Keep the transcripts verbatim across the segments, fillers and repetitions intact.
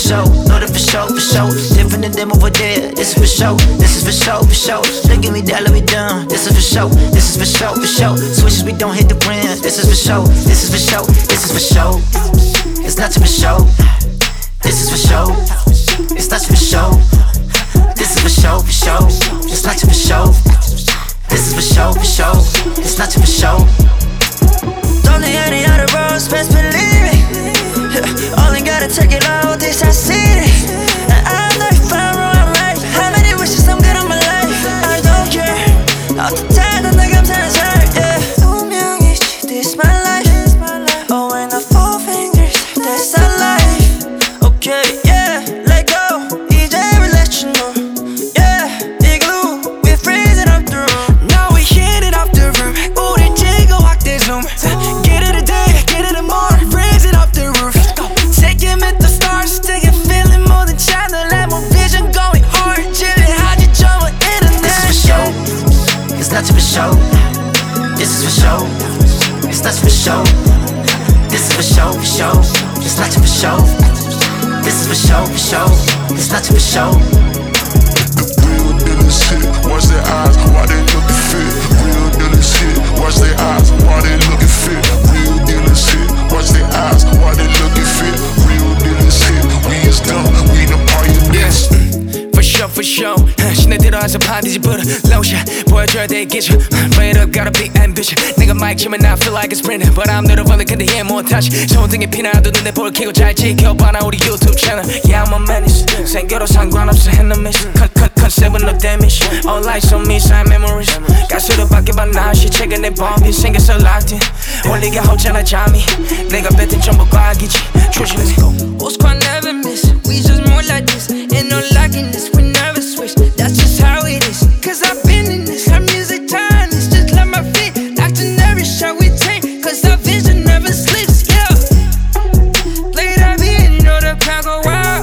sure. Know that for sure, for sure. Different than them over there. This is for sure. This is for sure, for sure. Look at me, dollar, we done. This is for sure. This is for sure, for sure. Switches, we don't hit the brand. This is for sure. This is for sure. This is for sure. It's not for sure. This is for sure. It's not for sure. This is for sure, for sure. It's not for sure. This is for sure, for sure. It's not for sure. Don't need any other roads, best believe it. Only gotta take it all, this I see it. And I know if I'm wrong, I'm right. How many wishes I'm good on my life? I don't care. All the time, I think I'm trying to hurt, yeah. 운명이지, this my life. Oh, and the four fingers, that's our life. Okay, yeah, let go. 이제 we let you know. Yeah, igloo, we freeze it up the room. Now we hit it up the room. 우리 찍어 확대 zoom. Get it a day, get it a more. Raise it up the roof. Take him at the stars, take it feeling more than channel. Let my vision going hard. Chillin' how'd you jump on internet? This is for show. It's not for show. This is for show. It's not for show. This is for show, for show. It's not for show. This is for show, for show. It's not for show. Real dealer shit, watch their eyes, why they looking fit. Real dealer shit, watch their eyes, why they looking fit. Real dealer shit, watch their eyes, why they looking fit. Real dealer shit, we is dumb, we the pioneers. For sure, for sure. 신내 들어와서 반드시 불어 lotion 보여줘야 돼 기준. Straight up, gotta be ambition. 내가 마이크 치면 I feel like a sprinter, but I'm not a runner. 근데 얘 못하지. 손등에 피나도 눈에 볼 켜고 잘 지켜봐라 우리 유튜브 채널. Yeah, I'm a menace. 생겨도 상관없어 enemies. 컨셉은 no damage. All eyes on me, sign memories. 가수로 바뀌어봐 나시 최근에 범인 생겨서 locked in. 올리게 하잖아 잠이. 내가 뱉은 전부 과학이지. 조심해. Old squad never miss. We just more like this. Ain't no locking this. We never switch. That's just how it is. Cause I've been in this. Our music time is just like my feet. Locked in every shot we take. Cause our vision never sleeps. Yeah. Play that beat and you know the crowd go wild.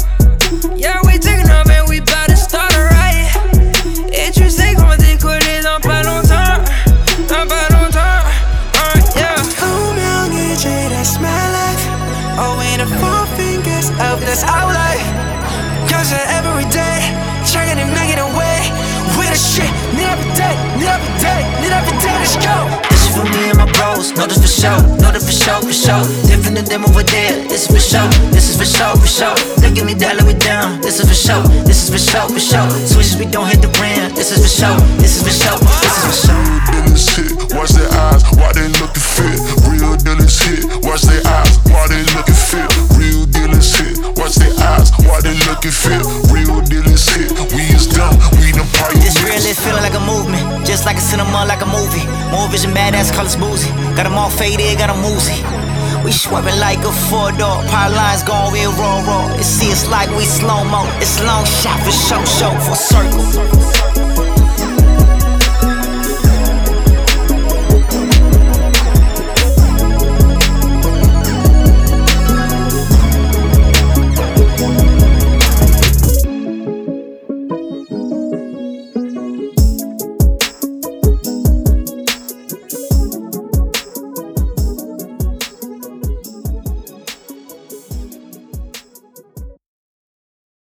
Yeah, we taking off and we bout to start a riot. Et tu sais qu'on décoller dans pas longtemps. Dans pas longtemps. Uh, yeah. 운명이지, that's my life. Oh, and the four fingers up, that's our life. Cause every day, trying to make it away. With a shit, never day, never day, never day, let's go. This is for me and my bros. Know this for show. Know this for show, for show. Different than them over there. This is for show. This is for show, for show. Look at me, dollar, we down. This is for show. This is for show, for show. Switches, we don't hit the brand. This is for show. This is for show. This is for show. Real dealer shit, watch their eyes, why they looking fit. Real dealer shit, watch their eyes, why they looking fit. Real dealer shit, watch their eyes, why they looking fit. Real dealer shit, we is dumb, we the pioneers. This real is feeling like a movement, just like a cinema, like a movie. More vision, badass, colors boozy. Got them all faded, got them woozy. We swerving like a four door, power lines going real raw, raw. It see it's like we slow mo. It's long shot for show, show for circle.